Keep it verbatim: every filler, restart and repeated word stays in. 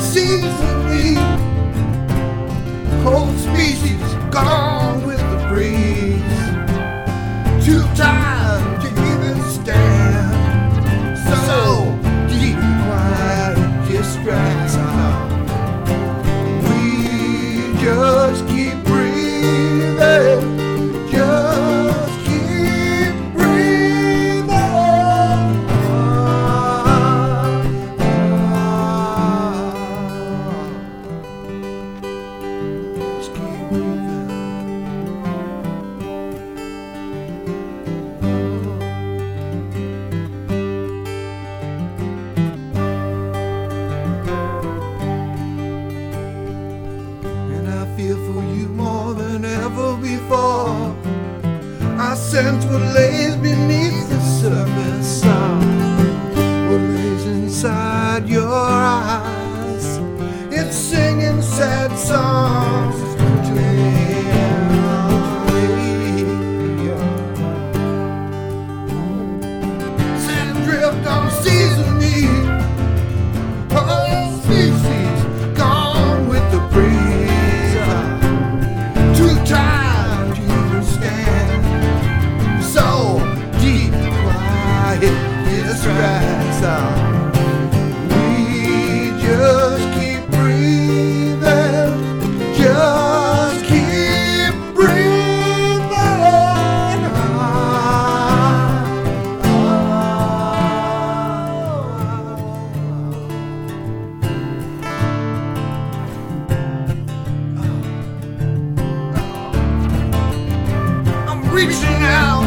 unseasonably. Whole species gone with the breeze. Too tired to even stand. So deep and quiet, just drags on. We just keep breathing. Just keep breathing. Just keep breathing. And I feel for you more than ever before. I sense what lays beneath the surface of what lays inside your eyes. It's singing sad songs to me. Sand drift on seasoning. Whole species gone with the breeze. Too tired to even stand. So deep and quiet, it drags on. We just keep breathing. Just keep breathing. I'm reaching out.